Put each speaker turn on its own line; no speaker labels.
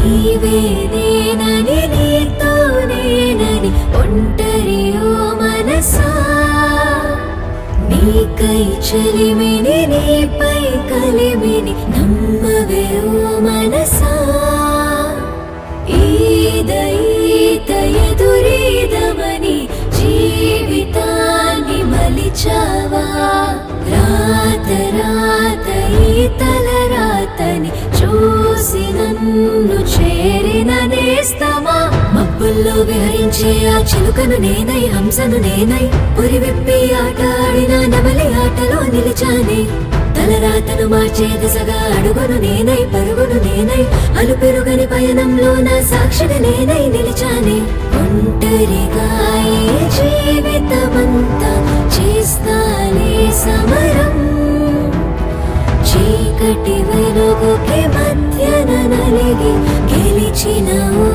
నీవే నేనని నీతో నేనని ఒంటరి ఓ మనసా నీకై చలిమిని నీపై కలిమిని నమ్మవే ఓ మనసా ఈద ఎదురీదమని జీవితాన్ని మలిచావా రాత రాత ఈ తలరాతని చూసి నన్ను చేరిన నేస్తమా మబ్బుల్లో విహరించే ఆ చిలుకను నేనై హంసను నేనై పురి విప్పి ఆట ఆడిన నమలి ఆటలో నిలిచానే తలరాతను మార్చే దిశగా అడుగును నేనై పరుగును నేనై అలుపెరుగని పయనంలో నా సాక్షిని నేనై నిలిచానే ఒంటరిగా ఈ జీవితమంతా చేస్తానే సమరం చీకటి వెలుగుకి మధ్యన నలిగి గెలిచిన